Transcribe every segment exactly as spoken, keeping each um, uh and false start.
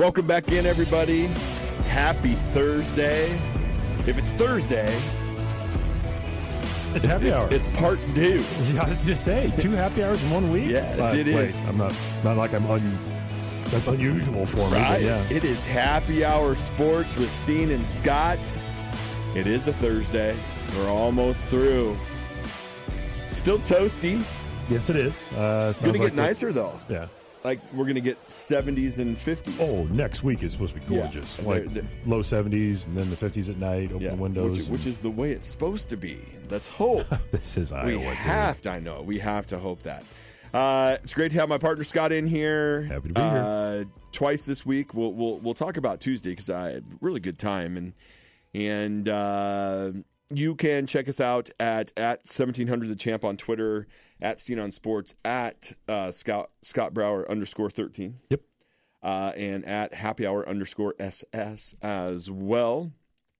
Welcome back in, everybody. Happy Thursday. If it's Thursday, it's, it's happy it's, hour. It's part two. You got to just say two happy hours in one week. Yes, uh, it wait, is. I'm not not like I'm un. That's unusual for me. Right? But yeah. It is happy hour sports with Steen and Scott. It is a Thursday. We're almost through. Still toasty. Yes, it is. Uh, It's going to like get nicer, though. Yeah. Like, we're going to get seventies and fifties. Oh, next week is supposed to be gorgeous. Yeah, like they're, they're, low seventies and then the fifties at night, open yeah, windows. Which, and, which is the way it's supposed to be. Let's hope. This is Iowa. We have to, I know, we have to hope that. Uh, it's great to have my partner Scott in here. Happy to be uh, here. Twice this week. We'll we'll we'll talk about Tuesday because I had a really good time, and and uh, you can check us out at at seventeen hundred the champ on Twitter, at Steen on Sports, at uh, Scott Scott Brower underscore thirteen. Yep. Uh, and at happy hour underscore S S as well.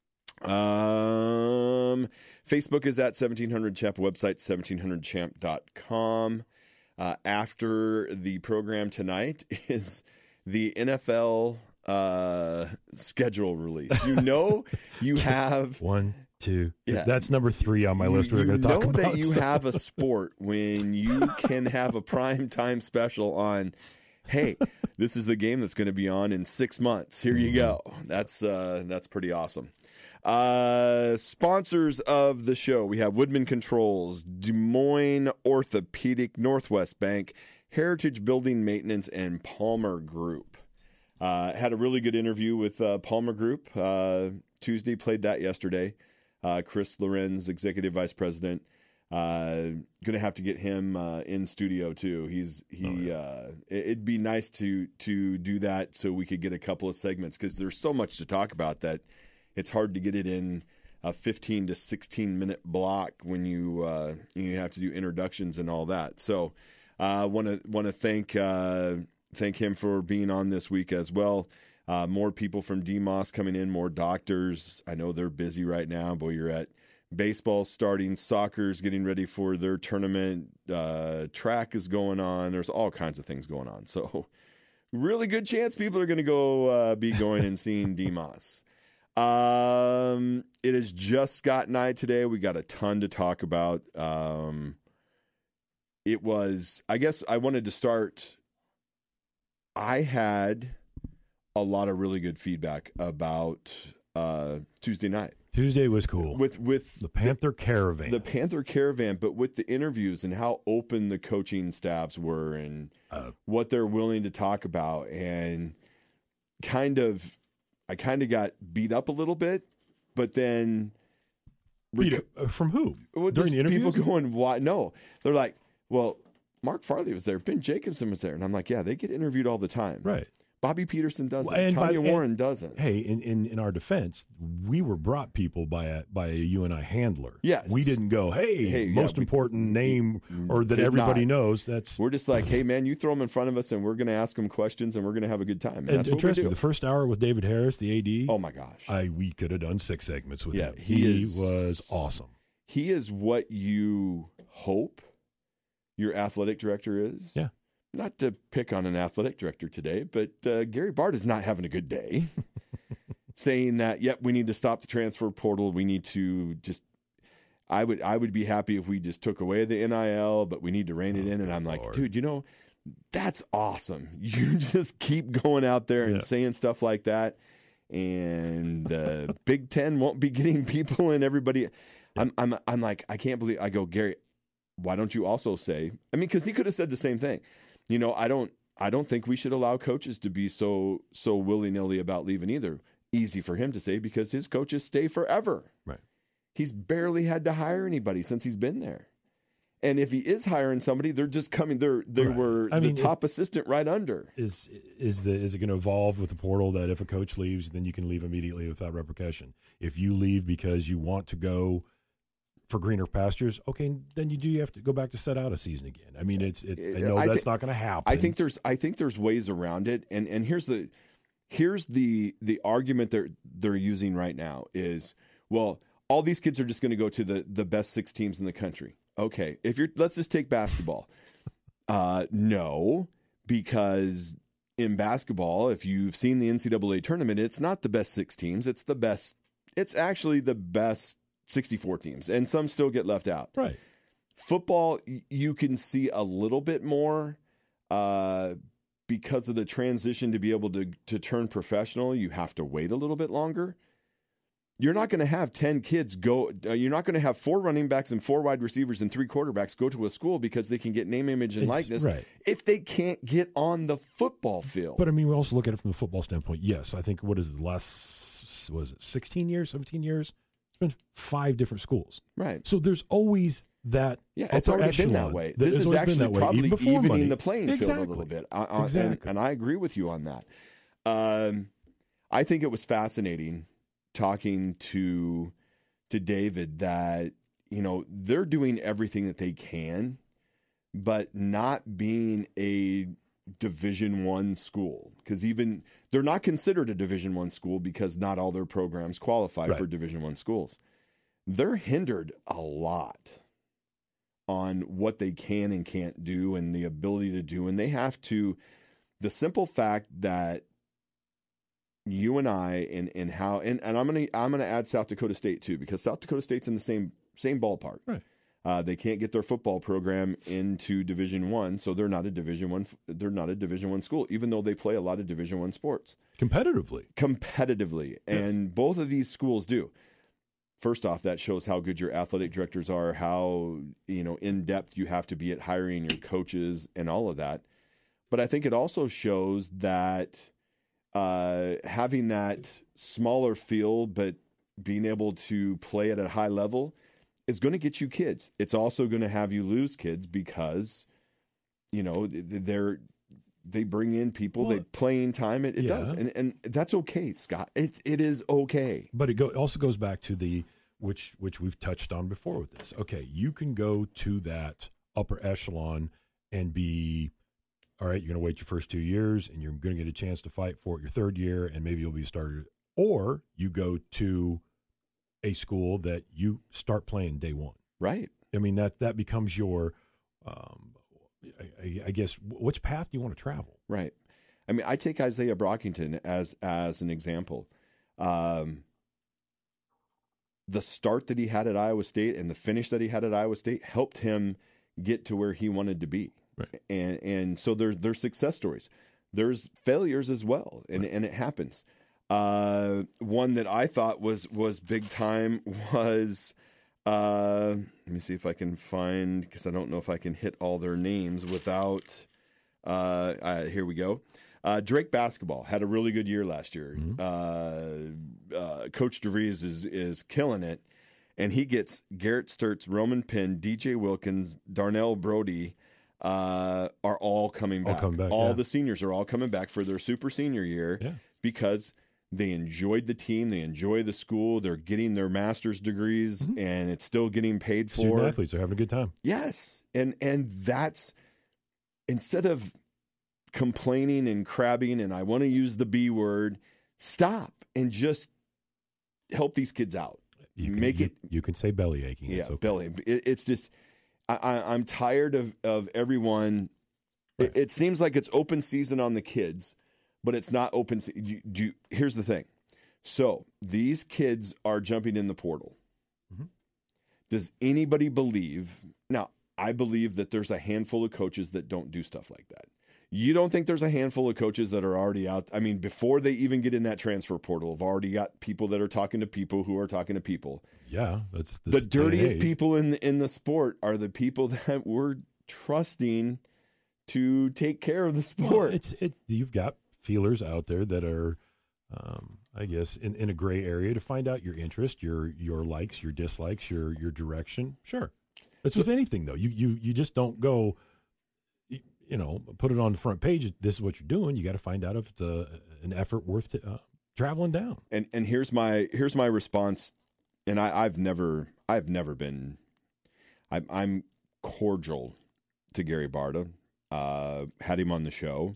Um, Facebook is at seventeen hundred champ, website seventeen hundred champ dot com. Uh, after the program tonight is the N F L uh, schedule release. You know, you have one, two. Yeah. That's number three on my you, list. We're you going to talk know about that you so. have a sport when you can have a prime time special on. Hey, this is the game that's going to be on in six months. Here you go. That's uh, that's pretty awesome. Uh, sponsors of the show, we have Woodman Controls, Des Moines Orthopedic, Northwest Bank, Heritage Building Maintenance, and Palmer Group. Uh, had a really good interview with uh, Palmer Group. Uh, Tuesday, played that yesterday. Uh, Chris Lorenz, Executive Vice President. Uh, going to have to get him uh, in studio too. He's he. Oh, yeah. uh, it, it'd be nice to to do that so we could get a couple of segments because there's so much to talk about that it's hard to get it in a fifteen to sixteen minute block when you uh, you have to do introductions and all that. So I want to want to thank uh, thank him for being on this week as well. Uh, more people from D M O S coming in, more doctors. I know they're busy right now. Boy, you're at baseball starting, soccer's getting ready for their tournament, uh, track is going on. There's all kinds of things going on. So really good chance people are going to go uh, be going and seeing D M O S. Um, it is just Scott and I today. We got a ton to talk about. Um, it was, I guess I wanted to start. I had a lot of really good feedback about uh, Tuesday night. Tuesday was cool. With with the Panther the, Caravan. The Panther Caravan, but with the interviews and how open the coaching staffs were and uh, what they're willing to talk about, and kind of, I kind of got beat up a little bit, but then beat up, uh, from who? Well, During just the interviews? people going, why? No, they're like, well, Mark Farley was there, Ben Jacobson was there, and I'm like, yeah, they get interviewed all the time, Right. Bobby Peterson doesn't. And Tanya by, Warren and, doesn't. Hey, in, in, in our defense, we were brought people by a by a U N I handler. Yes. We didn't go, hey, Hey, most yeah, we- important name or that did everybody not. knows. That's We're just like, hey, man, you throw them in front of us, and we're going to ask them questions, and we're going to have a good time. And, and, that's and what trust we me, do. the first hour with David Harris, the A D. Oh my gosh, I we could have done six segments with Yeah, him. he He, is- was awesome. he is what you hope your athletic director is. Yeah. Not to pick on an athletic director today, but uh, Gary Bart is not having a good day. Saying that, yep, we need to stop the transfer portal. We need to just. I would I would be happy if we just took away the N I L, but we need to rein it Oh, in. And good I'm like, Lord. dude, you know, that's awesome. You just keep going out there and Yeah. saying stuff like that, and uh, Big Ten won't be getting people and everybody. I'm I'm I'm like, I can't believe. I go, Gary, why don't you also say? I mean, because he could have said the same thing. You know, I don't I don't think we should allow coaches to be so so willy-nilly about leaving either. Easy for him to say because his coaches stay forever. Right. He's barely had to hire anybody since he's been there. And if he is hiring somebody, they're just coming. They're they Right. were I the mean, top assistant right under. Is is the is it going to evolve with the portal that if a coach leaves, then you can leave immediately without repercussion? If you leave because you want to go for greener pastures, okay, then you do you have to go back to set out a season again. I mean, it's it, I know I that's thi- not going to happen. I think there's I think there's ways around it. And and here's the here's the the argument they're they're using right now is, well, all these kids are just going to go to the the best six teams in the country. Okay, if you're let's just take basketball. Uh, no, because in basketball, if you've seen the N C double A tournament, it's not the best six teams. It's the best. It's actually the best sixty-four teams, and some still get left out. Right. Football, you can see a little bit more uh, because of the transition to be able to to turn professional. You have to wait a little bit longer. You're not going to have ten kids go. Uh, you're not going to have four running backs and four wide receivers and three quarterbacks go to a school because they can get name, image, and It's- likeness right. if they can't get on the football field. But I mean, we also look at it from the football standpoint. Yes, I think what is it, the last was it sixteen years, seventeen years? It's been five different schools. Right. So there's always that. Yeah, it's upper already been that echelon way. that This has is always been actually that way, probably even before evening money. the playing exactly. field a little bit. I, I, exactly. and, and I agree with you on that. Um, I think it was fascinating talking to to David that, you know, they're doing everything that they can, but not being a Division One school, because even they're not considered a Division One school because not all their programs qualify Right. for Division One schools. They're hindered a lot on what they can and can't do and the ability to do, and they have to. The simple fact that you and I and and how and, and I'm gonna I'm gonna add South Dakota State too, because South Dakota State's in the same same ballpark. Right. Uh, they can't get their football program into Division One, so they're not a Division One. They're not a Division One school, even though they play a lot of Division One sports Competitively. competitively, and both of these schools do. First off, that shows how good your athletic directors are, how you know in depth you have to be at hiring your coaches and all of that. But I think it also shows that uh, having that smaller field, but being able to play at a high level, is going to get you kids. It's also going to have you lose kids because, you know, they're they bring in people, Well, they playing time. It, it yeah. does, and and that's okay, Scott. It it is okay. But it go, also goes back to the which which we've touched on before with this. Okay, you can go to that upper echelon and be all right. You're going to wait your first two years, and you're going to get a chance to fight for it your third year, and maybe you'll be started. Or you go to a school that you start playing day one. Right. I mean that that becomes your, um, I, I guess, which path do you want to travel? Right. I mean, I take Isaiah Brockington as as an example. Um, the start that he had at Iowa State and the finish that he had at Iowa State helped him get to where he wanted to be. Right. And and so there's there's success stories. There's failures as well, and Right. and it happens. Uh, one that I thought was was big time was. Uh, let me see if I can find, because I don't know if I can hit all their names without. Uh, uh, here we go. Uh, Drake basketball had a really good year last year. Mm-hmm. Uh, uh, Coach DeVries is is killing it, and he gets Garrett Sturtz, Roman Penn, D J Wilkins, Darnell Brody. Uh, are all coming All back. coming back, all yeah. the seniors are all coming back for their super senior year Yeah. because they enjoyed the team, they enjoy the school, they're getting their master's degrees, Mhm. and it's still getting paid Student for. athletes are having a good time. Yes, and and that's instead of complaining and crabbing, and I want to use the B word, stop and just help these kids out. You can, Make you, it- You can say belly aching. Yeah, It's okay. belly. It, it's just I, I, I'm tired of of everyone. Right. It, it seems like it's open season on the kids, but it's not open. Se- you, you, here's the thing. So these kids are jumping in the portal. Mhm. Does anybody believe? Now, I believe that there's a handful of coaches that don't do stuff like that. You don't think there's a handful of coaches that are already out? I mean, before they even get in that transfer portal, have already got people that are talking to people who are talking to people. Yeah, that's, The that's day and dirtiest age. people in the, in the sport are the people that we're trusting to take care of the Well, sport. it's it. You've got feelers out there that are, um, I guess, in, in a gray area to find out your interest, your your likes, your dislikes, your your direction. Sure, it's with anything though. You you you just don't go, you, you know, put it on the front page. This is what you're doing. You got to find out if it's a an effort worth uh, traveling down. And and here's my here's my response. And I, I've never I've never been. I'm I'm cordial to Gary Barta. Uh, had him on the show.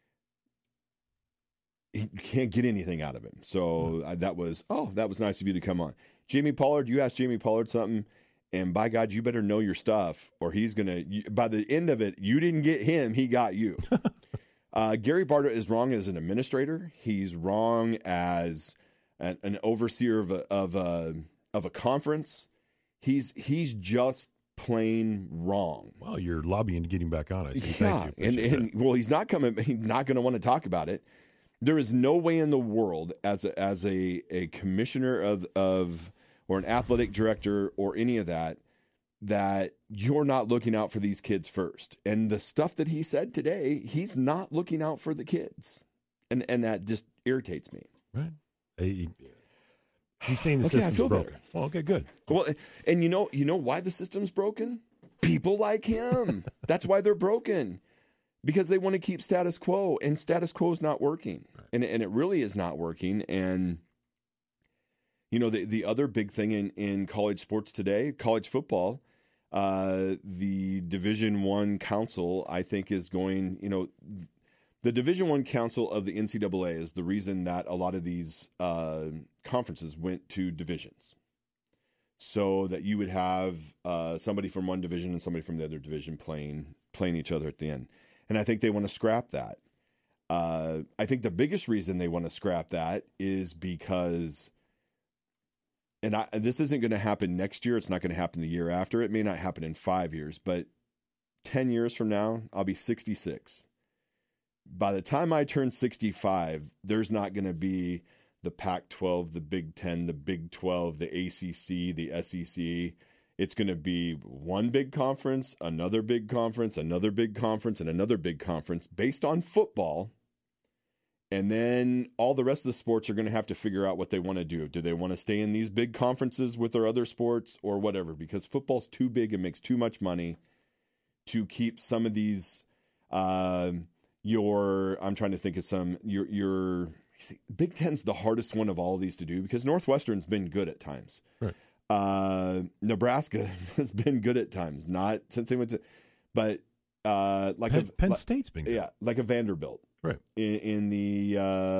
He can't get anything out of him. So uh, that was oh that was nice of you to come on. Jamie Pollard, you asked Jamie Pollard something, and by God, you better know your stuff, or he's gonna. You, by the end of it, you didn't get him; he got you. Uh, Gary Barta is wrong as an administrator. He's wrong as an, an overseer of a, of a of a conference. He's he's just plain wrong. Well, you're lobbying to get him back on. I see. Yeah, Thank you. and, and well, he's not coming. He's not going to want to talk about it. There is no way in the world, as a, as a, a commissioner of of or an athletic director or any of that, that you're not looking out for these kids first. And the stuff that he said today, he's not looking out for the kids, and and that just irritates me. Right. He, he's saying the Okay, I system's feel broken. better. Well, okay, good. Well, and you know, you know why the system's broken? People like him. That's why they're broken. Because they want to keep status quo, and status quo is not working. Right. And and it really is not working. And you know, the the other big thing in, in college sports today, college football, uh, the Division One Council, I think, is going, you know, the Division One Council of the N C double A is the reason that a lot of these uh, conferences went to divisions. So that you would have uh, somebody from one division and somebody from the other division playing playing each other at the end. And I think they want to scrap that. Uh, I think the biggest reason they want to scrap that is because, and I, this isn't going to happen next year. It's not going to happen the year after. It may not happen in five years, but ten years from now, I'll be sixty-six. By the time I turn sixty-five, there's not going to be the Pac twelve, the Big Ten, the Big twelve, the A C C, the S E C. It's going to be one big conference, another big conference, another big conference, and another big conference based on football. And then all the rest of the sports are going to have to figure out what they want to do. Do they want to stay in these big conferences with their other sports or whatever? Because football's too big and makes too much money to keep some of these, uh, your, I'm trying to think of some, your, your, see, Big Ten's the hardest one of all of these to do because Northwestern's been good at times. Right. Uh, Nebraska has been good at times, not since they went to, but uh, like Penn, a Penn like, State's been good. yeah, like a Vanderbilt, right, in, in the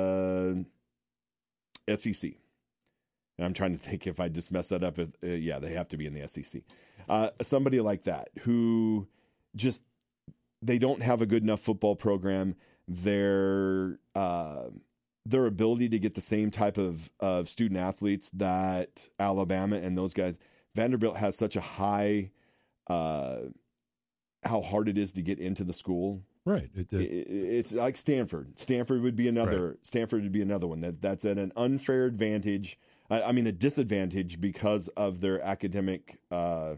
uh, S E C. And I'm trying to think if I just mess that up. If, uh, yeah, they have to be in the S E C. Uh, somebody like that who just they don't have a good enough football program. They're uh, their ability to get the same type of, of student athletes that Alabama and those guys, Vanderbilt has such a high, uh, how hard it is to get into the school. Right. It, it, it, it's like Stanford. Stanford would be another, right. Stanford would be another one that that's at an unfair advantage. I, I mean, a disadvantage because of their academic, uh,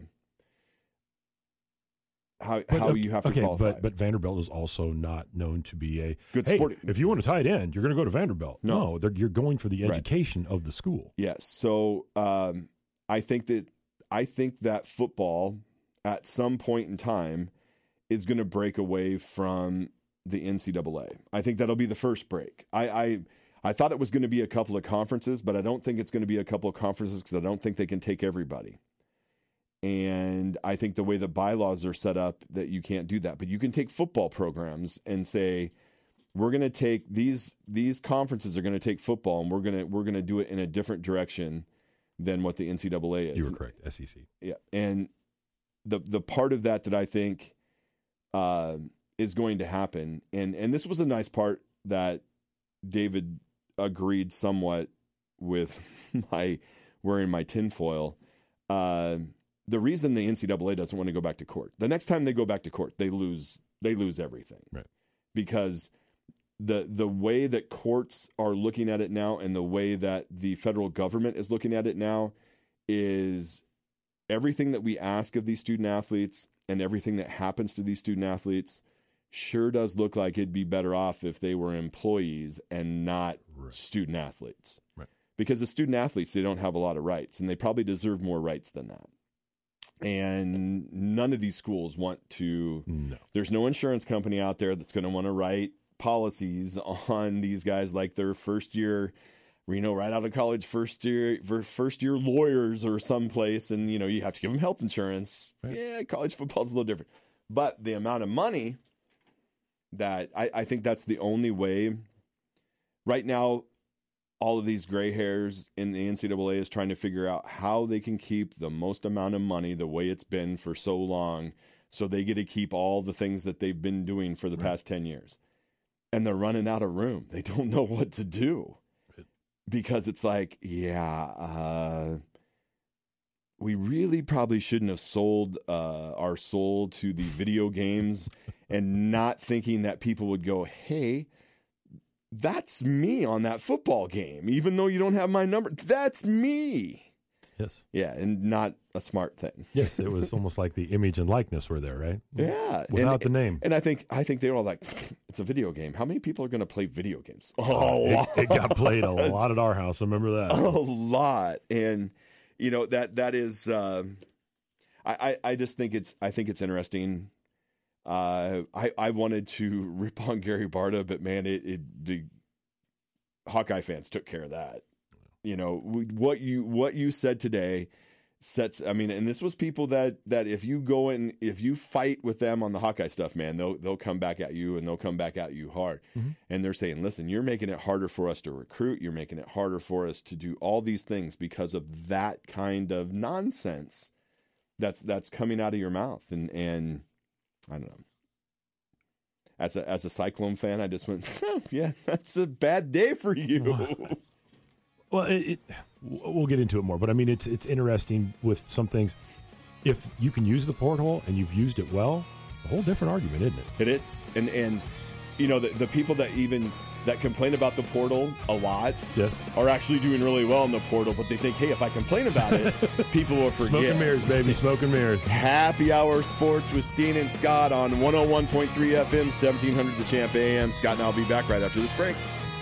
How but, how you have to okay, qualify. But but Vanderbilt is also not known to be a good hey, sport. If you want a tight end, you're going to go to Vanderbilt. No, no you're going for the right. education of the school. Yes. So um, I think that I think that football at some point in time is going to break away from the N C double A. I think that'll be the first break. I I, I thought it was going to be a couple of conferences, but I don't think it's going to be a couple of conferences because I don't think they can take everybody. And I think the way the bylaws are set up that you can't do that, but you can take football programs and say, we're going to take these, these conferences are going to take football and we're going to, we're going to do it in a different direction than what the N C double A is. You were correct. S E C. Yeah. And the, the part of that that I think uh, is going to happen. And, and this was a nice part that David agreed somewhat with my wearing my tinfoil. Uh, The reason the N C double A doesn't want to go back to court, the next time they go back to court, they lose they lose everything. Right. Because the the way that courts are looking at it now and the way that the federal government is looking at it now is everything that we ask of these student athletes and everything that happens to these student athletes sure does look like it'd be better off if they were employees and not right. student athletes. Right. Because the student athletes, they don't have a lot of rights and they probably deserve more rights than that. And none of these schools want to, no. There's no insurance company out there that's going to want to write policies on these guys like their first year, you know, right out of college, first year, first year lawyers or someplace. And, you know, you have to give them health insurance. Right. Yeah, college football's a little different. But the amount of money that I, I think that's the only way right now. All of these gray hairs in the N C double A is trying to figure out how they can keep the most amount of money the way it's been for so long so they get to keep all the things that they've been doing for the right. past ten years. and they're running out of room. They don't know what to do because it's like, yeah, uh, we really probably shouldn't have sold uh, our soul to the video games and not thinking that people would go, hey, that's me on that football game, even though you don't have my number. That's me. Yes. Yeah, and not a smart thing. Yes, it was almost like the image and likeness were there, right? Yeah. Without and, the name. And I think I think they were all like, it's a video game. How many people are going to play video games? Oh, it, it got played a lot at our house. I remember that. A lot. And, you know, that that is, uh, I, I, I just think it's, I think it's interesting. Uh, I, I wanted to rip on Gary Barta, but man, it, it the Hawkeye fans took care of that. You know, what you what you said today sets, I mean, and this was people that that if you go in, if you fight with them on the Hawkeye stuff, man, they'll they'll come back at you and they'll come back at you hard. Mm-hmm. And they're saying, listen, you're making it harder for us to recruit. You're making it harder for us to do all these things because of that kind of nonsense that's that's coming out of your mouth. And and I don't know. As a as a Cyclone fan, I just went, oh, yeah, that's a bad day for you. Well, it, it, we'll get into it more, but I mean, it's it's interesting with some things. If you can use the porthole and you've used it well, a whole different argument, isn't it? It is, and and you know the the people that even that complain about the portal a lot, yes, are actually doing really well in the portal. But they think, hey, if I complain about it, people will forget. Smoke and mirrors, baby, smoke and mirrors. Happy Hour Sports with Steen and Scott on one oh one point three F M, seventeen hundred The Champ A M. Scott and I'll be back right after this break.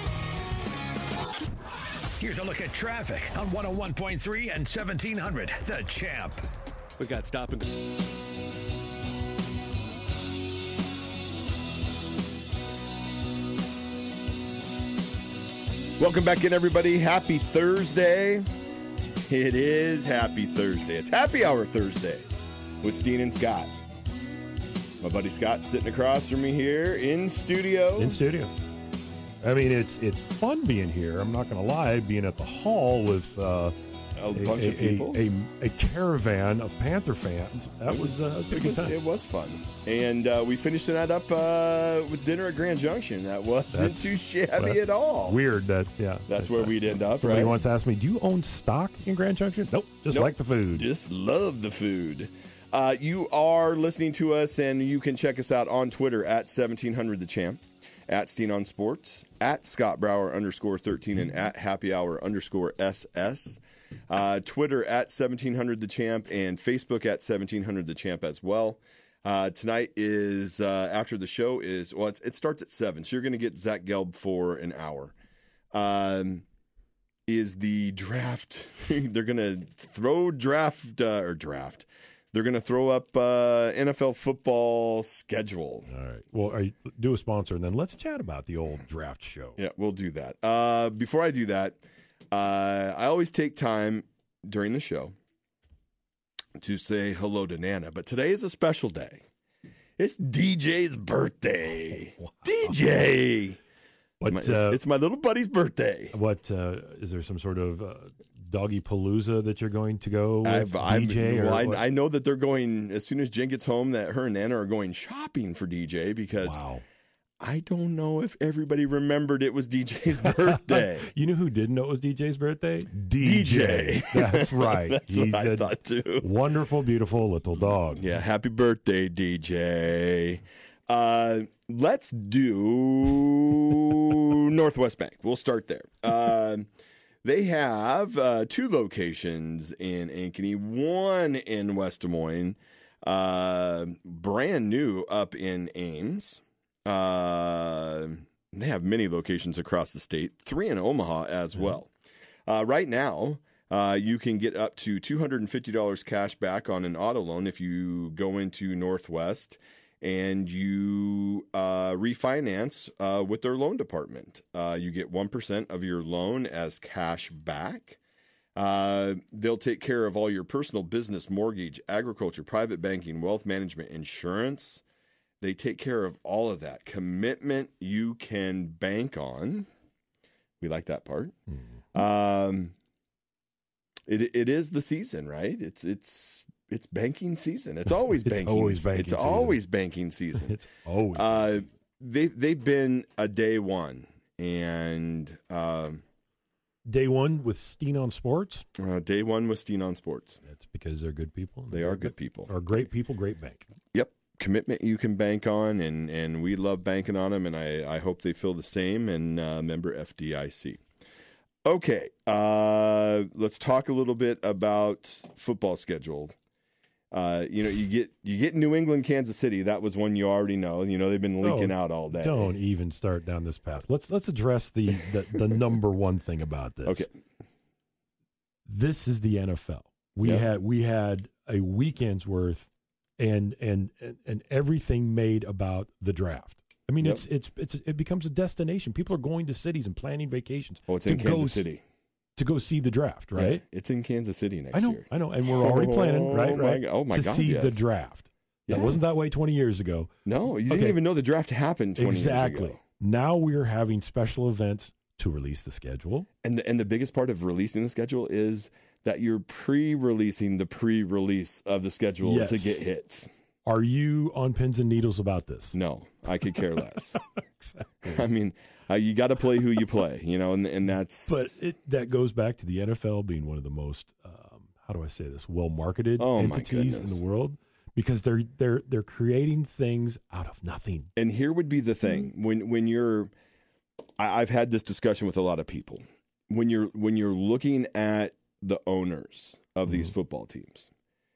Here's a look at traffic on one oh one point three and seventeen hundred The Champ. We got stop and go. Welcome back in, everybody. Happy Thursday. It is Happy Thursday. It's Happy Hour Thursday with Steen and Scott. My buddy Scott sitting across from me here in studio. In studio. I mean, it's it's fun being here. I'm not going to lie, being at the hall with uh, a, a bunch of people, a, a, a caravan of Panther fans. That was uh, a it good was time. It was fun, and uh, we finished that up uh, with dinner at Grand Junction. That wasn't That's, too shabby at all. Weird that yeah. That's that, where we'd end up. Somebody right? once asked me, "Do you own stock in Grand Junction?" Nope, just nope. like the food. Just love the food. Uh, you are listening to us, and you can check us out on Twitter at seventeen hundred The Champ. At Steen on Sports, at Scott Brower underscore thirteen, and at Happy Hour underscore S S. Uh, Twitter at seventeen hundred The Champ, and Facebook at seventeen hundred The Champ as well. Uh, tonight is, uh, after the show is, well, it's, it starts at seven, so you're going to get Zach Gelb for an hour. Um, is the draft, they're going to throw draft, uh, or draft. They're going to throw up uh, N F L football schedule. All right. Well, are you, do a sponsor, and then let's chat about the old draft show. Yeah, we'll do that. Uh, before I do that, uh, I always take time during the show to say hello to Nana. But today is a special day. It's D J's birthday. Wow. D J! What, my, it's, uh, it's my little buddy's birthday. What uh, is there some sort of uh, doggy palooza that you're going to go with I've, D J? I've, or well, I, I know that they're going, as soon as Jen gets home, that her and Nana are going shopping for D J because wow. I don't know if everybody remembered it was D J's birthday. You know who didn't know it was D J's birthday? D J. D J. That's right. That's He's what I a thought too. Wonderful, beautiful little dog. Yeah, happy birthday, D J. Uh, let's do Northwest Bank. We'll start there. Uh, they have uh, two locations in Ankeny, one in West Des Moines, uh, brand new up in Ames. Uh, they have many locations across the state, three in Omaha as well. Uh, right now, uh, you can get up to two hundred fifty dollars cash back on an auto loan if you go into Northwest and you uh, refinance uh, with their loan department. Uh, you get one percent of your loan as cash back. Uh, they'll take care of all your personal, business, mortgage, agriculture, private banking, wealth management, insurance. They take care of all of that. Commitment you can bank on. We like that part. Mm-hmm. Um, it it is the season, right? It's it's it's banking season. It's always it's banking. Always banking it's season. always banking season. It's always. Uh, banking. they they've been a day one, and um, Day one with Steen on Sports. uh, day one with Steen on Sports. That's because they're good people. They are good people. Are great people, great bank. Yep, commitment you can bank on, and and we love banking on them, and I I hope they feel the same. And uh, member F D I C. Okay, uh, let's talk a little bit about football schedule. Uh, you know, you get you get New England, Kansas City. That was one you already know. You know, they've been leaking Oh, out all day. Don't even start down this path. Let's let's address the, the, the number one thing about this. Okay. This is the N F L. We Yeah. had we had a weekend's worth and and and, and everything made about the draft. I mean, Yep. it's, it's it's it becomes a destination. People are going to cities and planning vacations. Oh, it's to in go Kansas s- City. to go see the draft, right? Yeah, it's in Kansas City next I know, year. I know, and we're already planning, Oh, right? my right God. Oh, my to God, see the yes. draft. That Yes. wasn't that way twenty years ago. No, you didn't Okay. even know the draft happened twenty Exactly. years ago. Now we are having special events to release the schedule. And the, and the biggest part of releasing the schedule is that you're pre-releasing the pre-release of the schedule Yes. to get hits. Are you on pins and needles about this? No, I could care less. Exactly. I mean, uh, you got to play who you play, you know, and, and that's. But it, that goes back to the N F L being one of the most, um, how do I say this, well-marketed Oh, my entities in goodness. the world, because they're they're they're creating things out of nothing. And here would be the thing when when you're, I, I've had this discussion with a lot of people. When you're when you're looking at the owners of these football teams,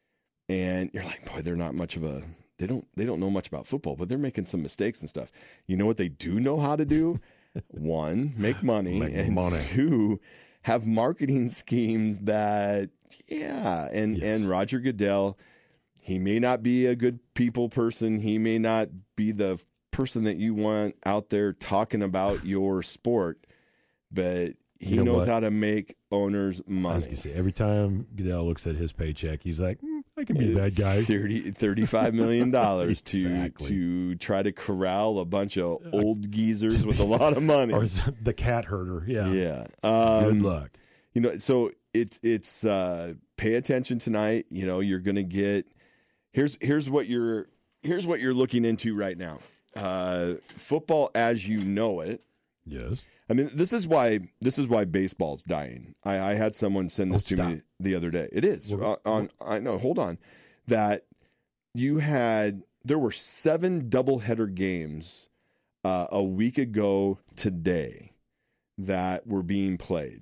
and you're like, boy, they're not much of a. They don't they don't know much about football, but they're making some mistakes and stuff. You know what they do know how to do? One, make money, Make and money. two, have marketing schemes that, yeah. And Yes. and Roger Goodell, he may not be a good people person. He may not be the person that you want out there talking about your sport, but he You know knows what? how to make owners I was money. gonna say, every time Goodell looks at his paycheck, he's like, mm, I can be that guy. thirty, thirty-five million dollars Exactly. to to try to corral a bunch of old geezers with a lot of money. Or is it the cat herder? Yeah. Yeah. Um, Good luck. You know, so it's it's uh, pay attention tonight. You know, you're going to get here's here's what you're here's what you're looking into right now. Uh, football as you know it. Yes. I mean, this is why this is why baseball's dying. I, I had someone send this Oh, to stop. me the other day. It is Well, on, on. I know. Hold on. That you had there were seven doubleheader games uh, a week ago today that were being played,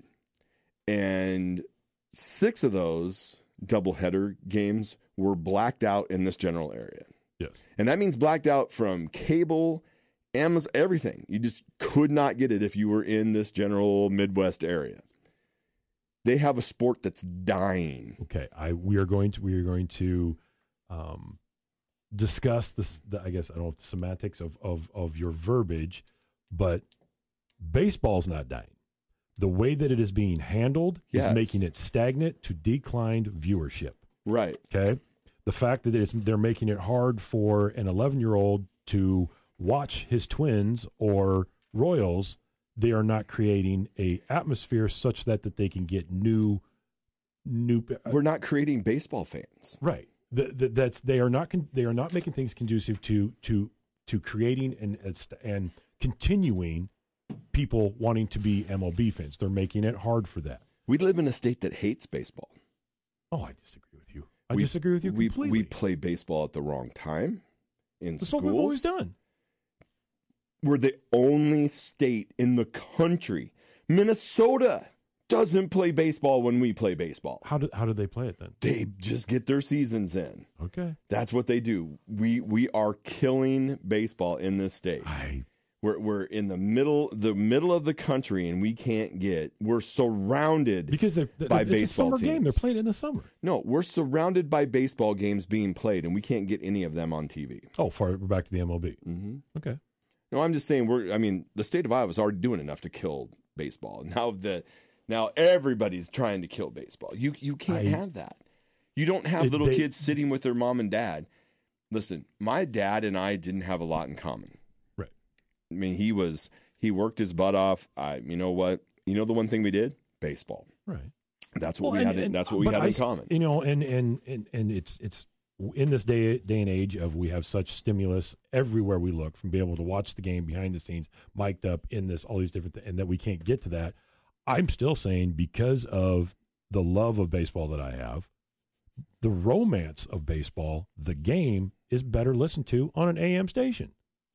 and six of those doubleheader games were blacked out in this general area. Yes. And that means blacked out from cable, Amazon, everything. You just could not get it if you were in this general Midwest area. They have a sport that's dying. Okay. I we are going to we are going to um, discuss this. The, I guess I don't know if the semantics of of of your verbiage, but baseball's not dying. The way that it is being handled Yes. is making it stagnant to declined viewership. Right. Okay. The fact that it's, they're making it hard for an eleven-year-old to watch his Twins or Royals, they are not creating a atmosphere such that, that they can get new, new. We're not creating baseball fans. Right. The, the, that's they are not con, they are not making things conducive to to to creating and and continuing people wanting to be M L B fans. They're making it hard for that. We live in a state that hates baseball. Oh, I disagree with you. I We- disagree with you we, completely. We play baseball at the wrong time in That's schools. what we've always done. We're the only state in the country. Minnesota doesn't play baseball when we play baseball. How do how do they play it then? They just get their seasons in. Okay. That's what they do. We we are killing baseball in this state. I We're we're in the middle the middle of the country and we can't get. We're surrounded because they're, they're, by it's baseball a summer game. They're teams. playing it in the summer. No, we're surrounded by baseball games being played and we can't get any of them on T V. Oh, far we're back to the M L B. Mm-hmm. Okay. No, I'm just saying we're. I mean, the state of Iowa is already doing enough to kill baseball. Now the now everybody's trying to kill baseball. You you can't I- have that. You don't have It- little they- kids sitting with their mom and dad. Listen, my dad and I didn't have a lot in common. Right. I mean, he was he worked his butt off. I, you know what? You know the one thing we did? Baseball. Right. That's what Well, we and- had. and- That's what we but had I in s- common. You know, and and and and it's it's in this day day and age of we have such stimulus everywhere we look, from being able to watch the game behind the scenes, mic'd up in this, all these different things, and that we can't get to that. I'm still saying, because of the love of baseball that I have, the romance of baseball, the game is better listened to on an A M station.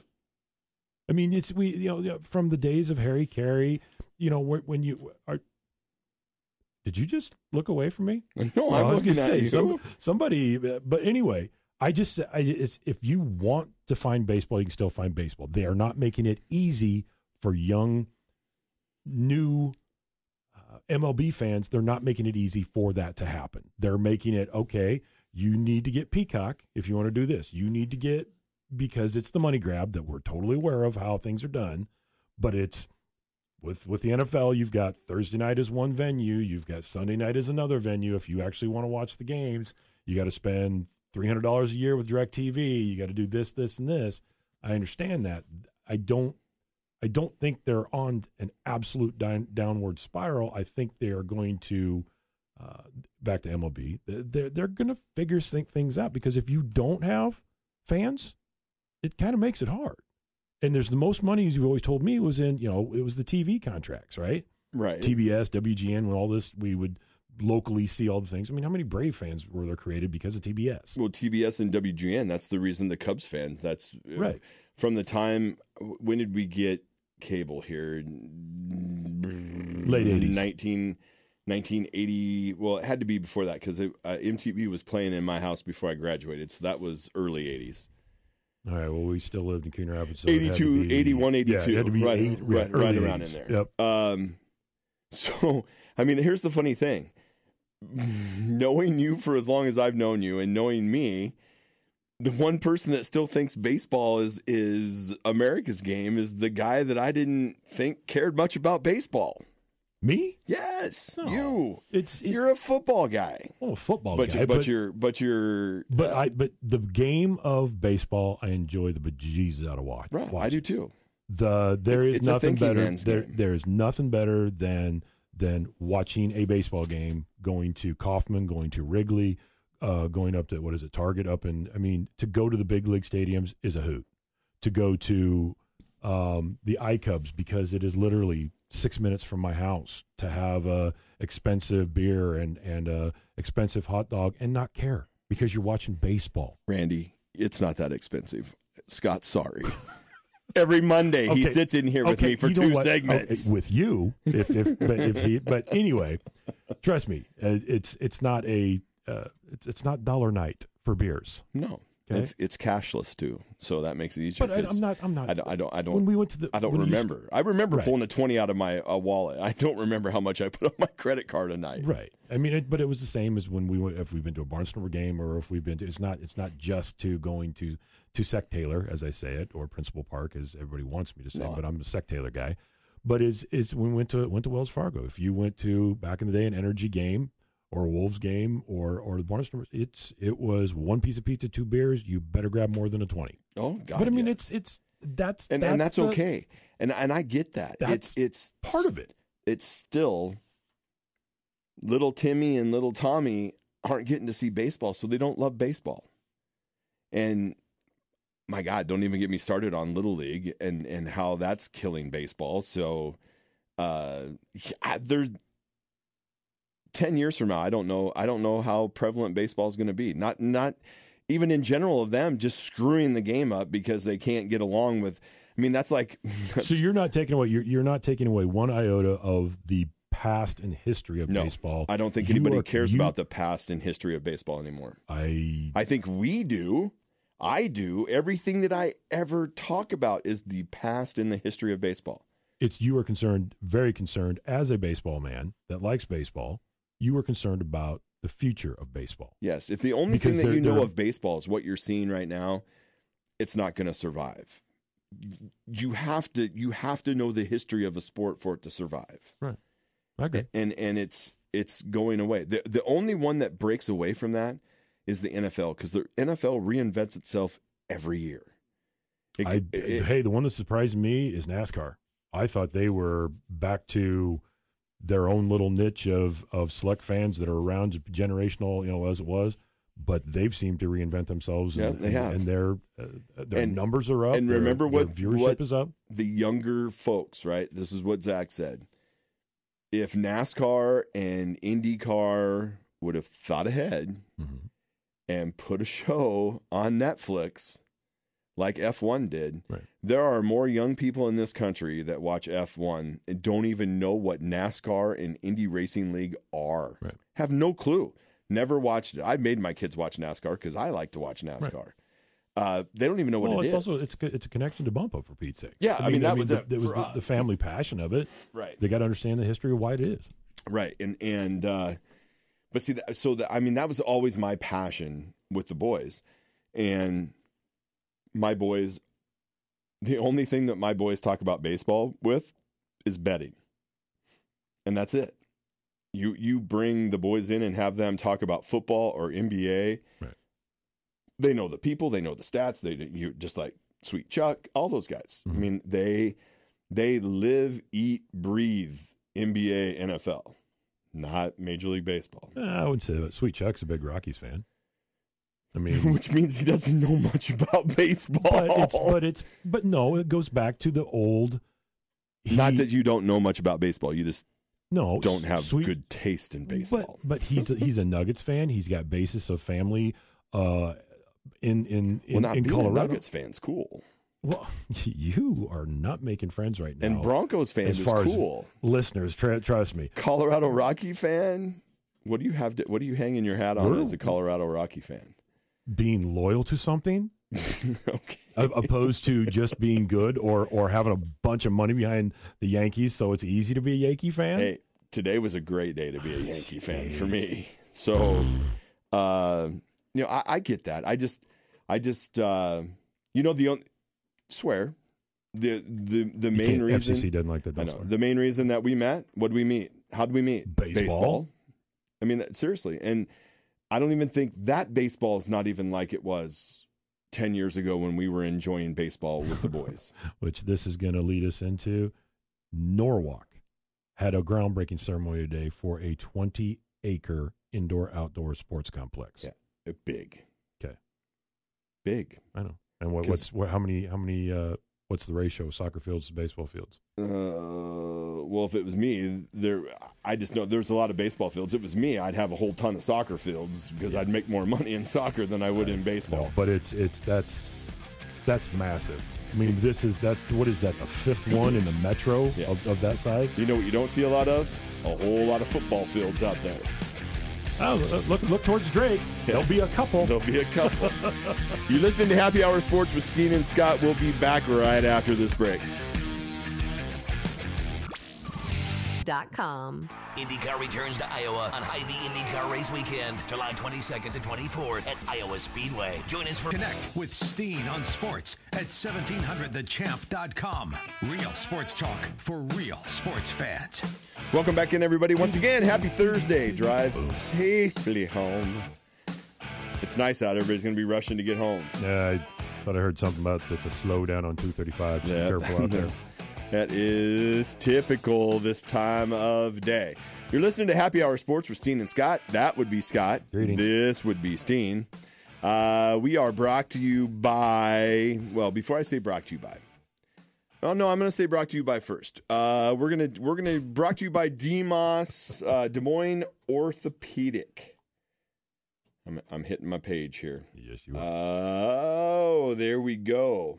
I mean, it's we you know from the days of Harry Carey, you know when you are. Did you just look away from me? No, well, I'm I was looking gonna at say you. some, somebody, but anyway, I just I, it's, if you want to find baseball, you can still find baseball. They are not making it easy for young, new uh, M L B fans. They're not making it easy for that to happen. They're making it okay. You need to get Peacock if you want to do this. You need to get, because it's the money grab that we're totally aware of how things are done, but it's. With with the N F L, you've got Thursday night as one venue. You've got Sunday night as another venue. If you actually want to watch the games, you got to spend three hundred dollars a year with DirecTV. You got to do this, this, and this. I understand that. I don't I don't think they're on an absolute down, downward spiral. I think they are going to, uh, back to M L B, they're, they're going to figure things out, because if you don't have fans, it kind of makes it hard. And there's the most money, as you've always told me, was in, you know, it was the T V contracts, right? Right. T B S, W G N, when all this, we would locally see all the things. I mean, how many Brave fans were there created because of T B S? Well, T B S and W G N, that's the reason the Cubs fan. That's right. From the time, when did we get cable here? Late eighties. nineteen, nineteen eighty. Well, it had to be before that, because uh, M T V was playing in my house before I graduated. So that was early eighties. All right, well, we still lived in Keener Rapids. So eighty-two, be, eighty-one, eighty-two. Yeah, it had to be right, eight, right, right around eighties. in there. Yep. Um, so, I mean, here's the funny thing. Knowing you for as long as I've known you, and knowing me, the one person that still thinks baseball is, is America's game is the guy that I didn't think cared much about baseball. Me? Yes, No. you. It's it, You're a football guy. oh, a football But guy, you, but, but you're but you're but uh, I but the game of baseball, I enjoy the bejesus out of watch. right. I watching. do too. The there It's- is it's a nothing thinking better. man's There game. there is nothing better than than watching a baseball game, going to Kauffman, going to Wrigley, uh, going up to what is it, Target up in. I mean, to go to the big league stadiums is a hoot. To go to um, the iCubs, because it is literally six minutes from my house, to have a expensive beer and and a expensive hot dog and not care because you're watching baseball. Randy, it's not that expensive. Scott, sorry. Every Monday he Okay. sits in here with Okay, me for you know two what? segments. Okay, with you, if if but if he, but anyway, trust me, uh, it's it's not a uh, it's it's not dollar night for beers. No, Okay. it's it's cashless too, so that makes it easier. But I, 'cause I'm not. I'm not. I don't. I don't. I don't. when we went to the, I don't when you- remember. I remember Right. pulling a twenty out of my uh, wallet. I don't remember how much I put on my credit card a night. Right. I mean, it, but it was the same as when we went. If we've been to a Barnstormer game, or if we've been to, it's not. It's not just to going to to Sec Taylor, as I say it, or Principal Park, as everybody wants me to say. No. But I'm a Sec Taylor guy. But is is when we went to went to Wells Fargo. If you went to back in the day an Energy game, or a Wolves game, or or the Barnstormers, it's it was one piece of pizza, two beers. You better grab more than a twenty. Oh God. but I mean, yeah. it's it's that's and that's and that's the- okay. And and I get that. That's it's it's part of it. It's still little Timmy and little Tommy aren't getting to see baseball, so they don't love baseball. And my God, don't even get me started on Little League and and how that's killing baseball. So uh I, there's ten years from now, I don't know. I don't know how prevalent baseball is going to be. Not not even in general of them just screwing the game up because they can't get along with. I mean, that's like. That's, So you're not taking away. You're you're not taking away one iota of the past and history of no, baseball. I don't think You anybody are- cares you- about the past and history of baseball anymore. I I think we do. I do. Everything that I ever talk about is the past and the history of baseball. it's you are concerned, very concerned as a baseball man that likes baseball. You are concerned about the future of baseball. Yes, if the only Because thing that they're- you know they're- of baseball is what you're seeing right now, it's not going to survive. You have to you have to know the history of a sport for it to survive. I agree. And and it's it's going away. The the only one that breaks away from that is the N F L, because the N F L reinvents itself every year. It- I, it- hey, the one that surprised me is NASCAR. I thought they were back to their own little niche of of select fans that are around generational, you know, as it was. but they've seemed to reinvent themselves. Yeah, and, they have. and their uh, their And- numbers are up. and their- remember their what- viewership what- is up. The younger folks, right? This is what Zach said. If NASCAR and IndyCar would have thought ahead Mhm. and put a show on Netflix like F one did, Right. there are more young people in this country that watch F one and don't even know what NASCAR and Indy Racing League are. Right. Have no clue. Never watched it. I made my kids watch NASCAR because I like to watch NASCAR. Uh, they don't even know what Well, it it's is. also it's a, it's a connection to Bumpo, for Pete's sake. Yeah, I mean, that was the, it it was for the, us. the family passion of it. right. They got to understand the history of why it is. Right. And, and, uh, but see, that, so that, I mean, that was always my passion with the boys. And my boys, the only thing that my boys talk about baseball with is betting. And that's it. You, you bring the boys in and have them talk about football or N B A. Right. They know the people, they know the stats. They, you just like Sweet Chuck, all those guys. Mhm. I mean, they, they live, eat, breathe N B A, N F L, not Major League Baseball. Uh, I would say that Sweet Chuck's a big Rockies fan. I mean, Which means he doesn't know much about baseball. but it's but it's but no, it goes back to the old. Not he- that you don't know much about baseball. You just no don't have Sweet, good taste in baseball. But, but he's a, he's a Nuggets fan. He's got basis of family uh, in in in, well, not in being Colorado. a Nuggets fan's cool. Well, you are not making friends right now. And Broncos fan as is far cool. as listeners, tr- trust me. Colorado Rocky fan. What do you have? To, what do you hanging your hat on We're- as a Colorado Rocky fan? Being loyal to something, Okay. a- opposed to just being good or or having a bunch of money behind the Yankees, so it's easy to be a Yankee fan. Hey, today was a great day to be a Yankee fan for me. So, uh, you know, I, I get that. I just, I just, uh, you know, the only, swear, the the the You main can't- reason. F C C doesn't like that. I don't know swear. the main reason that we met. What did we meet? How did we meet? Baseball. I mean, that, seriously, and I don't even think that baseball is not even like it was ten years ago when we were enjoying baseball with the boys. Which this is going to lead us into. Norwalk had a groundbreaking ceremony today for a twenty acre indoor outdoor sports complex. Yeah. Big. Okay. Big. I know. And what, 'Cause- what's what, how many how many uh, what's the ratio of soccer fields to baseball fields? Uh, well, if it was me, there, I just know there's a lot of baseball fields. If it was me, I'd have a whole ton of soccer fields because I'd make more money in soccer than I would in baseball. No, but it's it's that's that's massive. I mean, this is that. What is that? The fifth one in the metro Yeah. of, of that size? You know what you don't see a lot of? A whole lot of football fields out there. Oh, look look towards Drake. There'll be a couple. There'll be a couple. You're listening to Happy Hour Sports with Steen and Scott. We'll be back right after this break. Dot com. IndyCar returns to Iowa on Hy-Vee IndyCar Race Weekend, July twenty-second to twenty-fourth at Iowa Speedway. Join us for Connect with Steen on sports at seventeen hundred the champ dot com. Real sports talk for real sports fans. Welcome back in, everybody. Once again, happy Thursday. Drive safely home. It's nice out. Everybody's going to be rushing to get home. Yeah, I thought I heard something about that's a slowdown on two thirty-five. So be careful out there. That is typical this time of day. You're listening to Happy Hour Sports with Steen and Scott. That would be Scott. Greetings. This would be Steen. Uh, we are brought to you by, well, before I say brought to you by, oh no, I'm going to say brought to you by first. Uh, we're going to we're going to brought to you by DeMoss uh, Des Moines Orthopedic. I'm I'm hitting my page here. Yes, you are. Oh, there we go.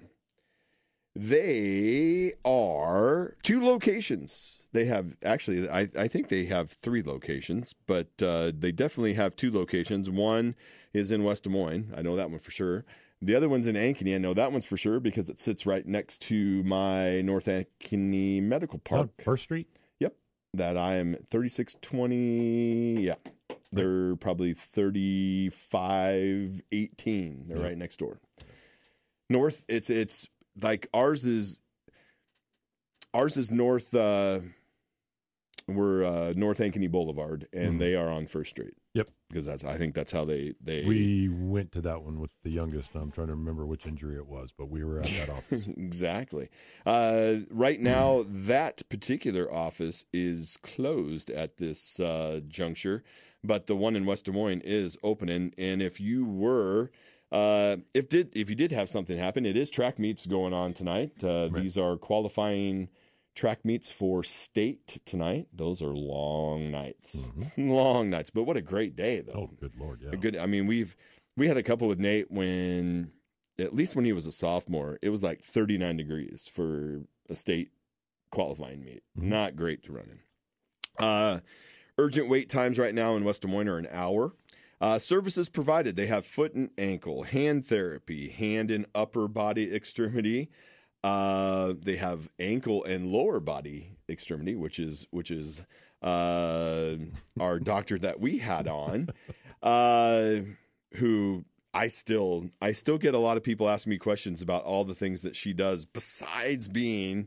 They are two locations. They have actually, I, I think they have three locations, but uh, they definitely have two locations. One is in West Des Moines. I know that one for sure. The other one's in Ankeny. I know that one's for sure because it sits right next to my North Ankeny Medical Park. Oh, First Street. Yep. That I am thirty-six twenty. Yeah. They're probably thirty-five eighteen. They're Yeah. right next door. North, it's it's like ours is ours is north uh we're uh, North Ankeny Boulevard, and Mhm. they are on First Street. Yep. Because that's I think that's how they they. We went to that one with the youngest. I'm trying to remember which injury it was, but we were at that office. Exactly. Uh, right now, that particular office is closed at this uh, juncture, but the one in West Des Moines is opening. And if you were, uh, if did if you did have something happen, it is track meets going on tonight. Uh, Right. These are qualifying track meets for state tonight. Those are long nights, long nights. But what a great day, though. Oh, good Lord, yeah. A good. I mean, we've we had a couple with Nate when, at least when he was a sophomore, it was like thirty-nine degrees for a state qualifying meet. Mhm. Not great to run in. Uh, urgent wait times right now in West Des Moines are an hour. Uh, services provided. They have foot and ankle, hand therapy, hand and upper body extremity. Uh, they have ankle and lower body extremity, which is which is uh, our doctor that we had on, uh, who I still I still get a lot of people asking me questions about all the things that she does besides being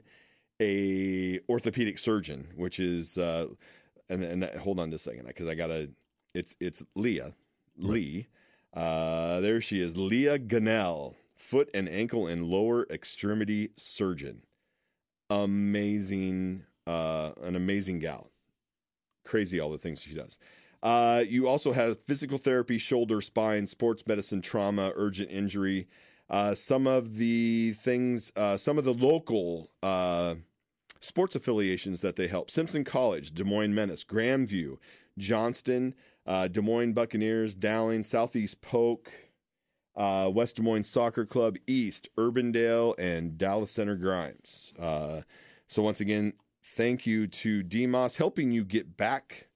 a orthopedic surgeon, which is uh, and, and hold on just a second because I gotta it's it's Leah Lee. Uh, there she is, Leah Gunnell, foot and ankle and lower extremity surgeon. Amazing, uh, an amazing gal. Crazy all the things she does. Uh, you also have physical therapy, shoulder, spine, sports medicine, trauma, urgent injury. Uh, some of the things, uh, some of the local uh, sports affiliations that they help. Simpson College, Des Moines Menace, Grandview, Johnston, uh, Des Moines Buccaneers, Dowling, Southeast Polk, uh, West Des Moines Soccer Club, East, Urbandale, and Dallas Center Grimes. Uh, so once again, thank you to D M O S helping you get back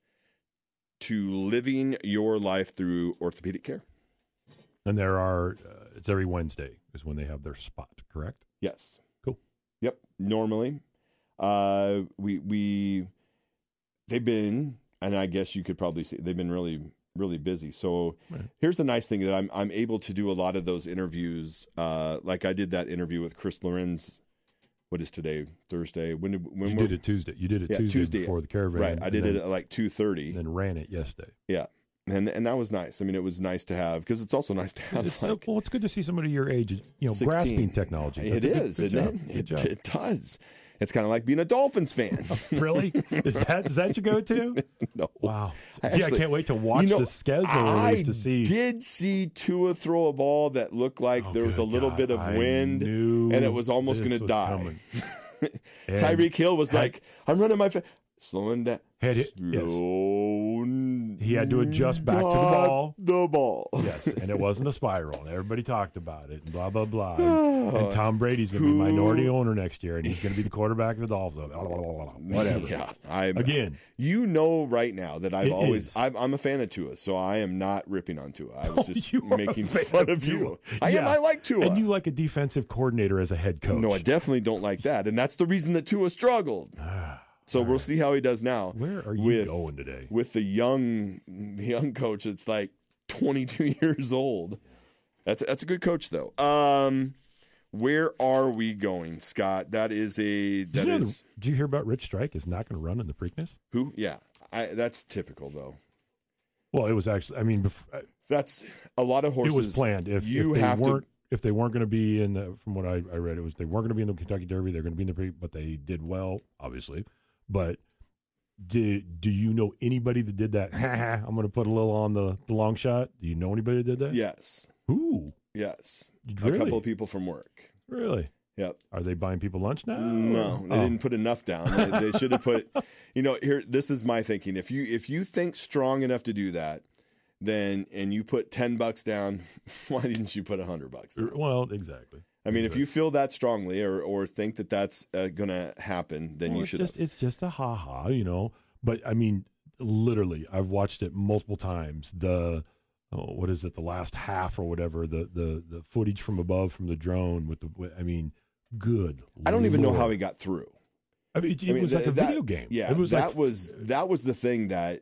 to living your life through orthopedic care. And there are, uh, it's every Wednesday is when they have their spot, correct? Yes. Cool. Yep. Normally, uh, we we they've been, and I guess you could probably see they've been really really busy. So Right. here's the nice thing that I'm I'm able to do a lot of those interviews. Uh, like I did that interview with Chris Lorenz. What is today? Thursday. When did when You were- did it Tuesday. You did it Yeah, Tuesday, Tuesday. before the caravan. Right. I and did then, it at like two thirty. and then ran it yesterday. Yeah. And and that was nice. I mean, it was nice to have because it's also nice to have. It's, like, well, it's good to see somebody your age, you know, sixteen. grasping technology. It That's a good- is, good isn't job. it? Good It, job. it does. It's kind of like being a Dolphins fan. Really? Is that is that your go-to? No. Wow. I Gee, I actually- can't wait to watch You know, the schedule I release to see. did see Tua throw a ball that looked like Oh, there was a good little God. bit of I wind, knew and it was almost this going to was die. coming. And Tyreek Hill was had- like, "I'm running my fa- slowing down, Had it- yes. slow He had to adjust back to the ball. The ball. Yes, and it wasn't a spiral. And everybody talked about it, and blah blah blah. And, and Tom Brady's going to be Who- minority owner next year, and he's going to be the quarterback of the Dolphins. Blah, blah, blah, blah, blah. Whatever. Yeah, I'm Again, You know, right now that I've It always is. I'm, I'm a fan of Tua, so I am not ripping on Tua. I was Oh, just you are a making fan fun of of you. Tua. I am. Yeah. I like Tua. and you like a defensive coordinator as a head coach. No, I definitely don't like that, and that's the reason that Tua struggled. So we'll see how he does now. Where are you with, going today? with the young, the young coach? That's like twenty-two years old. That's that's a good coach though. Um, where are we going, Scott? That is a Did that you, know is the- did you hear about Rich Strike is not going to run in the Preakness? who? Yeah, I, that's typical though. Well, it was actually. I mean, bef- That's a lot of horses. it was planned. If, you if they have to- weren't, if they weren't going to be in the, from what I, I read, it was they weren't going to be in the Kentucky Derby. They're going to be in the Pre, but they did well, obviously. But did do you know anybody that did that? I'm going to put a little on the, the long shot. Do you know anybody that did that? Yes, Ooh, yes. Really? A couple of people from work. really? Yep. Are they buying people lunch now? No, they Oh. didn't put enough down. They, they should have put. You know, here. This is my thinking. If you if you think strong enough to do that, then and you put ten bucks down, why didn't you put a hundred bucks down? Well, exactly. I mean, if you feel that strongly, or or think that that's uh, going to happen, then Well, you it's should. just it's just a ha ha, you know. But I mean, literally, I've watched it multiple times. The oh, what is it? The last half or whatever. The the the footage from above from the drone with the. with- I mean, good. I don't even know Lord. how he got through. I mean, it, it I mean, was like th- a that- video game. Yeah, it was that like, was that was the thing that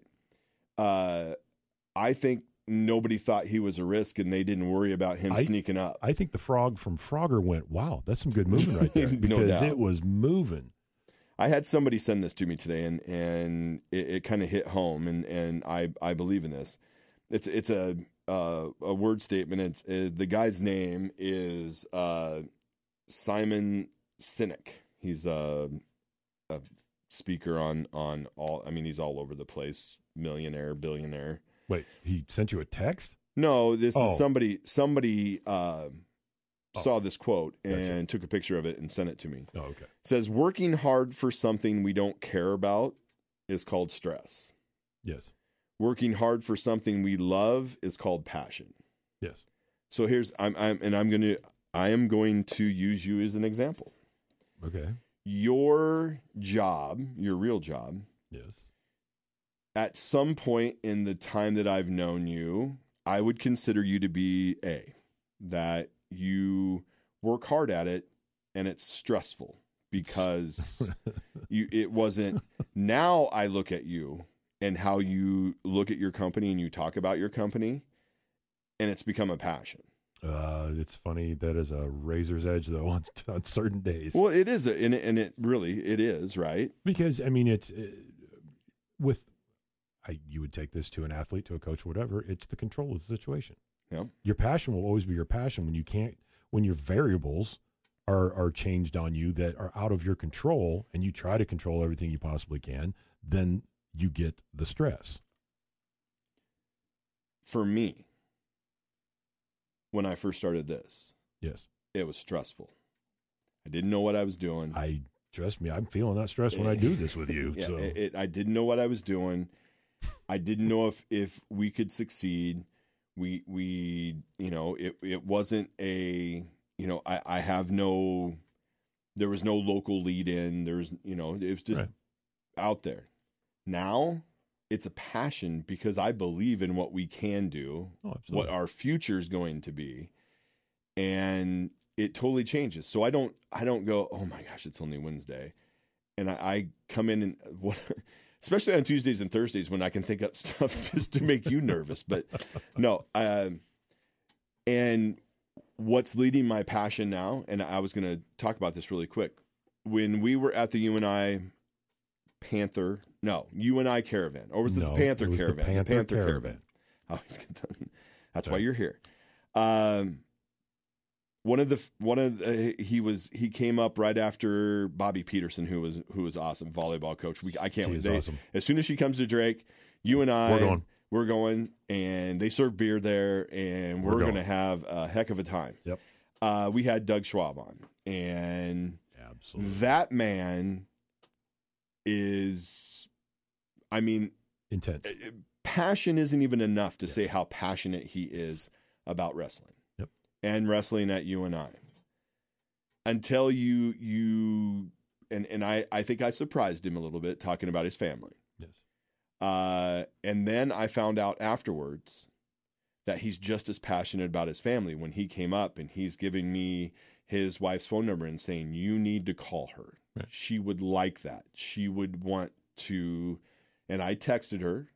uh, I think nobody thought he was a risk, and they didn't worry about him I- sneaking up. I think the frog from Frogger went, wow, that's some good moving right there No because doubt. it was moving. I had somebody send this to me today, and and it, it kind of hit home, and, and I, I believe in this. It's it's a uh, a word statement. It's uh, the guy's name is uh, Simon Sinek. He's a, a speaker on on all. I mean, he's all over the place. Millionaire, billionaire. Wait, he sent you a text? No, this Oh. is somebody. Somebody uh, Oh. saw this quote and Gotcha. took a picture of it and sent it to me. Oh, okay. It says, "Working hard for something we don't care about is called stress. Yes. Working hard for something we love is called passion." Yes. So here's I'm I'm and I'm gonna I am going to use you as an example. Okay. Your job, your real job, Yes. at some point in the time that I've known you, I would consider you to be A, that you work hard at it and it's stressful because you it wasn't. Now I look at you and how you look at your company and you talk about your company, and it's become a passion. Uh, it's funny. That is a razor's edge, though, on, on certain days. Well, it is, a, and, it, and it really it is, right? Because, I mean, it's uh, with, I, you would take this to an athlete, to a coach, whatever. It's the control of the situation. Yeah. Your passion will always be your passion. When you can't, when your variables are are changed on you that are out of your control, and you try to control everything you possibly can, then you get the stress. For me, when I first started this, Yes. it was stressful. I didn't know what I was doing. I trust me, I'm feeling that stress when I do this with you. Yeah, so it, it, I didn't know what I was doing. I didn't know if, if we could succeed. We we you know it it wasn't a you know I, I have no there was no local lead in. There's you know it was just Right. out there. Now it's a passion because I believe in what we can do, Oh, absolutely. what our future is going to be, and it totally changes. So I don't I don't go, oh my gosh, it's only Wednesday, and I, I come in and what, especially on Tuesdays and Thursdays when I can think up stuff just to make you nervous. But no, um, and what's leading my passion now, and I was going to talk about this really quick. When we were at the U N I Panther, no, U N I Caravan, or was it No, the Panther it was the Caravan? Panther Caravan. Caravan. I always get that. That's why Sorry. you're here. Um, one of the one of the, he was he came up right after Bobby Peterson, who was who was awesome volleyball coach. We I can't She wait. is They, awesome. As soon as she comes to Drake, you and I We're going. We're going, and they serve beer there, and we're, We're going going. to have a heck of a time. Yep. Uh, we had Doug Schwab on, and Absolutely. that man is, I mean, Intense. passion isn't even enough to Yes. say how passionate he is about wrestling. Yep. And wrestling at U N I. Until you you and and I I think I surprised him a little bit talking about his family. Yes. Uh, and then I found out afterwards that he's just as passionate about his family when he came up and he's giving me his wife's phone number and saying, you need to call her. Right. She would like that. She would want to, and I texted her,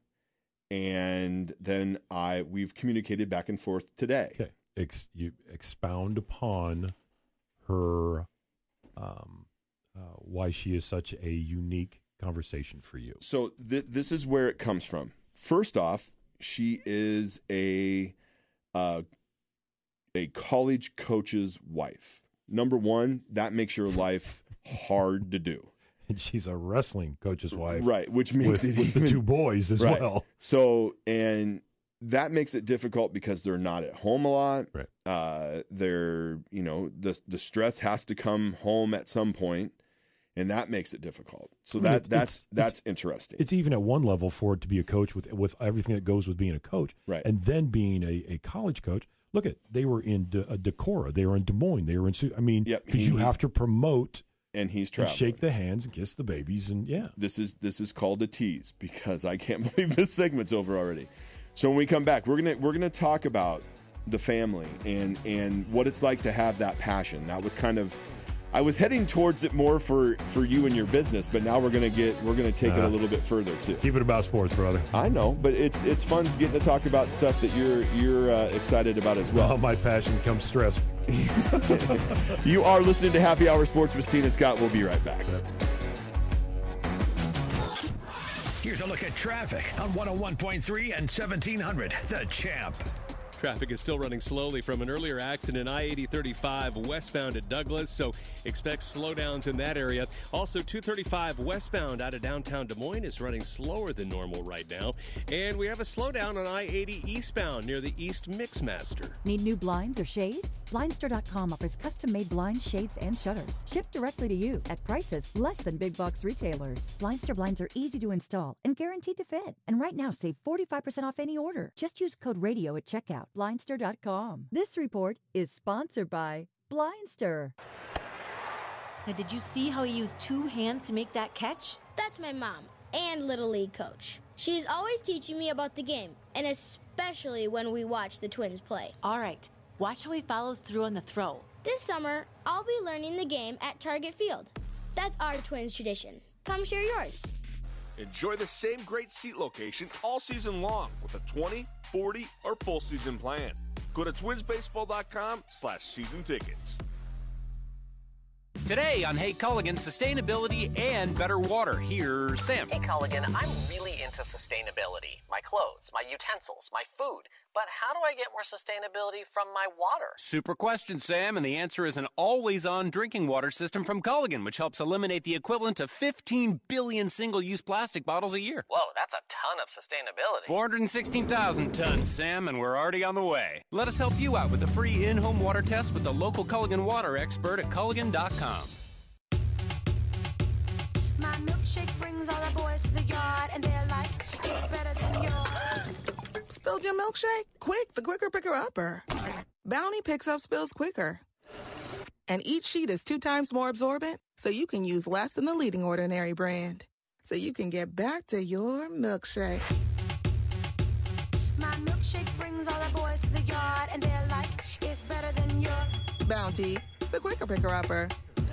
and then I, we've communicated back and forth today. Okay. Ex- you expound upon her, um, uh, why she is such a unique conversation for you. So th- this is where it comes from. First off, she is a uh, a college coach's wife. Number one, that makes your life hard to do. And she's a wrestling coach's wife. Right, which makes With, it with even, the two boys as right. well. So, and that makes it difficult because they're not at home a lot. Right. Uh, they're, you know, the the stress has to come home at some point, and that makes it difficult. So I mean, that it- that's it's- that's interesting. It's even at one level for it to be a coach with with everything that goes with being a coach, Right. and then being a, a college coach. Look at they were in De, uh, Decorah, they were in Des Moines, they were in. Sioux- I mean, Yep, because you he's- have to promote and he's and traveling. shake the hands and kiss the babies, and yeah, This is this is called a tease because I can't believe this segment's over already. So when we come back, we're gonna we're gonna talk about the family and and what it's like to have that passion. That was kind of I was heading towards it more for for you and your business, but now we're gonna get we're gonna take it a Uh-huh. little bit further too. keep it about sports, brother. I know, but it's it's fun getting to talk about stuff that you're you're uh, excited about as well. Well, my passion comes stress. You are listening to Happy Hour Sports with Steve and Scott. We'll be right back. Here's a look at traffic on one oh one point three and seventeen hundred The Champ. Traffic is still running slowly from an earlier accident, I eighty thirty-five westbound at Douglas, so expect slowdowns in that area. Also, two thirty-five westbound out of downtown Des Moines is running slower than normal right now. And we have a slowdown on I eighty eastbound near the East Mixmaster. Need new blinds or shades? Blindstar dot com offers custom-made blinds, shades, and shutters. Shipped directly to you at prices less than big box retailers. Blindstar blinds are easy to install and guaranteed to fit. And right now, save forty-five percent off any order. Just use code RADIO at checkout. Blindstar dot com. This report is sponsored by Blindstar. Now, did you see how he used two hands to make that catch? That's my mom and Little League coach. She's always teaching me about the game, and especially when we watch the Twins play. All right. Watch how he follows through on the throw. This summer, I'll be learning the game at Target Field. That's our Twins tradition. Come share yours. Enjoy the same great seat location all season long with a twenty, forty, or full season plan. Go to twins baseball dot com slash season tickets. Today on Hey Culligan, sustainability and better water. Here's Sam. Hey Culligan, I'm really into sustainability. My clothes, my utensils, my food. But how do I get more sustainability from my water? Super question, Sam, and the answer is an always-on drinking water system from Culligan, which helps eliminate the equivalent of fifteen billion single-use plastic bottles a year. Whoa, that's a ton of sustainability. four hundred sixteen thousand tons, Sam, and we're already on the way. Let us help you out with a free in-home water test with the local Culligan water expert at Culligan dot com. My milkshake brings all the boys to the yard, and they're like, it's better than yours. Spilled your milkshake? Quick, the quicker picker-upper. Bounty picks up spills quicker. And each sheet is two times more absorbent, so you can use less than the leading Ordinary brand. So you can get back to your milkshake. My milkshake brings all the boys to the yard, and they're like, it's better than yours. Bounty, the quicker picker-upper.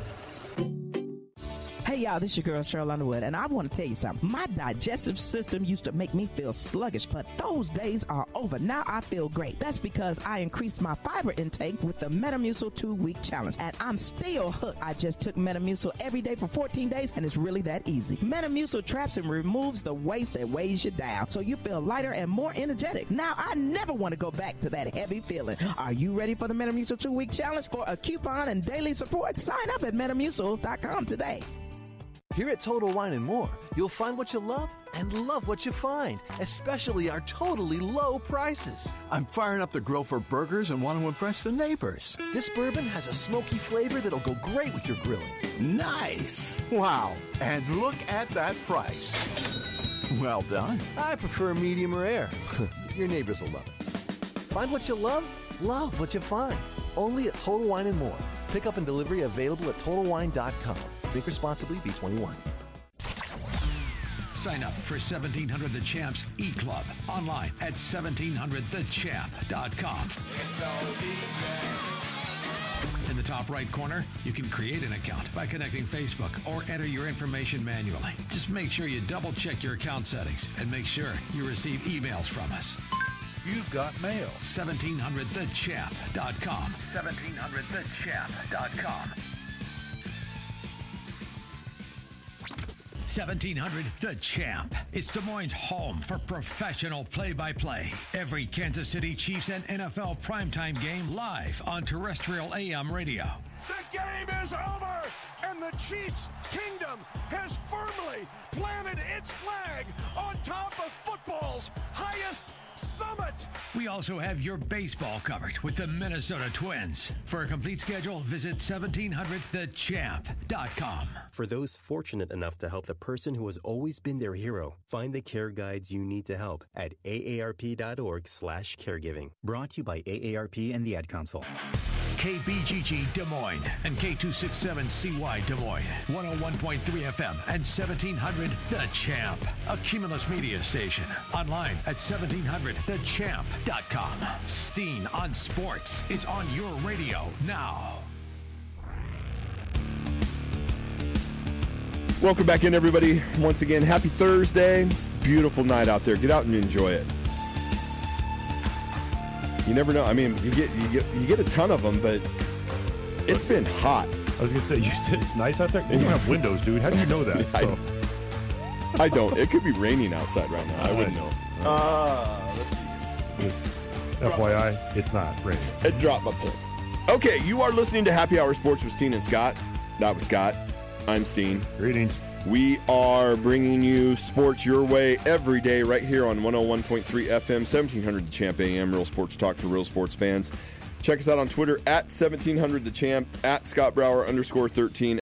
Hey y'all, this is your girl Cheryl Underwood, and I want to tell you something. My digestive system used to make me feel sluggish, but those days are over. Now I feel great. That's because I increased my fiber intake with the Metamucil two-week challenge, and I'm still hooked. I just took Metamucil every day for fourteen days, and it's really that easy. Metamucil traps and removes the waste that weighs you down, so you feel lighter and more energetic. Now I never want to go back to that heavy feeling. Are you ready for the Metamucil two-week challenge? For a coupon and daily support, sign up at Metamucil dot com today. Here at Total Wine and More, you'll find what you love and love what you find, especially our totally low prices. I'm firing up the grill for burgers and want to impress the neighbors. This bourbon has a smoky flavor that'll go great with your grilling. Nice. Wow. And look at that price. Well done. I prefer medium rare. Your neighbors will love it. Find what you love, love what you find. Only at Total Wine and More. Pickup and delivery available at total wine dot com. Drink responsibly, be twenty-one. Sign up for seventeen hundred The Champ's e-club online at seventeen hundred the champ dot com. In the top right corner, you can create an account by connecting Facebook or enter your information manually. Just make sure you double check your account settings and make sure you receive emails from us. You've got mail. seventeen hundred the champ dot com. seventeen hundred the champ dot com. seventeen hundred The Champ. It's Des Moines' home for professional play-by-play. Every Kansas City Chiefs and N F L primetime game live on terrestrial A M radio. The game is over, and the Chiefs' kingdom has firmly planted its flag on top of football's highest summit. We also have your baseball covered with the Minnesota Twins. For a complete schedule, visit seventeen hundred the champ dot com. For those fortunate enough to help the person who has always been their hero, find the care guides you need to help at A A R P dot org slash caregiving. Brought to you by A A R P and the Ad Council. K B G G Des Moines and K two sixty-seven C Y Des Moines, one oh one point three F M and seventeen hundred The Champ, a Cumulus media station. Online at seventeen hundred the champ dot com. Steen on Sports is on your radio now. Welcome back in, everybody. Once again, happy Thursday. Beautiful night out there. Get out and enjoy it. You never know. I mean, you get you get you get a ton of them, but it's been hot. I was gonna say, you said it's nice out there. They don't have windows, dude. How do you know that? So. I don't. It could be raining outside right now. I wouldn't know. Uh, let's see. F Y I, it's not raining. It dropped my pin. Okay, you are listening to Happy Hour Sports with Steen and Scott. That was Scott. I'm Steen. Greetings. We are bringing you sports your way every day right here on one oh one point three F M, seventeen hundred The Champ A M, real sports talk for real sports fans. Check us out on Twitter at seventeen hundred The Champ, at Scott Brower underscore thirteen,